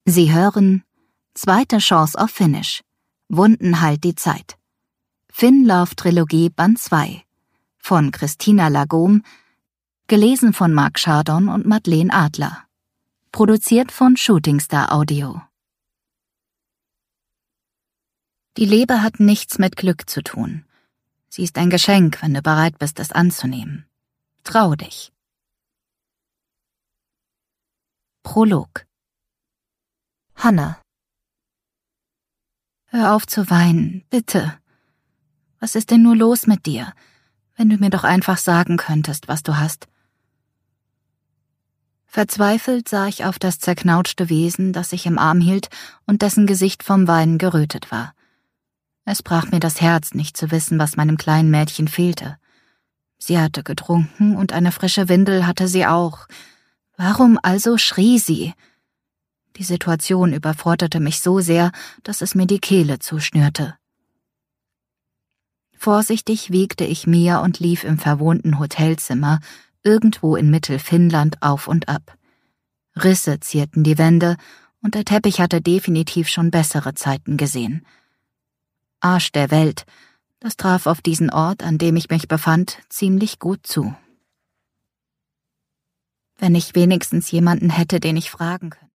Sie hören Zweite Chance auf Finnisch. Wunden heilt die Zeit. Finn-Love-Trilogie Band 2 von Christina Lagom, gelesen von Marc Chardon und Madeleine Adler. Produziert von Shooting Star Audio. Die Liebe hat nichts mit Glück zu tun. Sie ist ein Geschenk, wenn du bereit bist, es anzunehmen. Trau dich. Prolog. Hannah. Hör auf zu weinen, bitte. Was ist denn nur los mit dir? Wenn du mir doch einfach sagen könntest, was du hast. Verzweifelt sah ich auf das zerknautschte Wesen, das ich im Arm hielt und dessen Gesicht vom Weinen gerötet war. Es brach mir das Herz, nicht zu wissen, was meinem kleinen Mädchen fehlte. Sie hatte getrunken und eine frische Windel hatte sie auch. Warum also schrie sie? Die Situation überforderte mich so sehr, dass es mir die Kehle zuschnürte. Vorsichtig wiegte ich Mia und lief im verwohnten Hotelzimmer irgendwo in Mittelfinnland auf und ab. Risse zierten die Wände und der Teppich hatte definitiv schon bessere Zeiten gesehen. Arsch der Welt, das traf auf diesen Ort, an dem ich mich befand, ziemlich gut zu. Wenn ich wenigstens jemanden hätte, den ich fragen könnte.